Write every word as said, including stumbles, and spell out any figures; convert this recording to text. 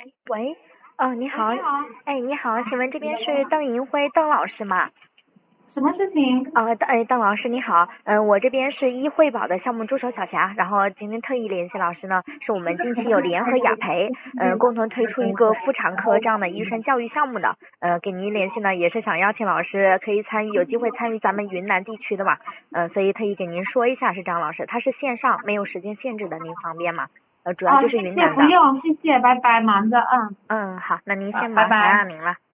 喂，哦，你好， 喂，你好， 哎，你好，请问这边是邓银辉邓老师吗？ 什么事情？ 啊、邓哎，邓老师你好，嗯、我这边是医惠宝的项目助手小霞，然后今天特意联系老师呢，是我们近期有联合雅培，嗯、共同推出一个妇产科这样的医生教育项目的，呃，给您联系呢，也是想邀请老师可以参与，有机会参与咱们云南地区的嘛，嗯、所以特意给您说一下是张老师，他是线上没有时间限制的，您方便吗？呃，主要哦， 就是谢谢， 云南的， 不用，谢谢，拜拜，忙着，嗯， 嗯，好，那您好， 先忙，想拜拜。 让您了。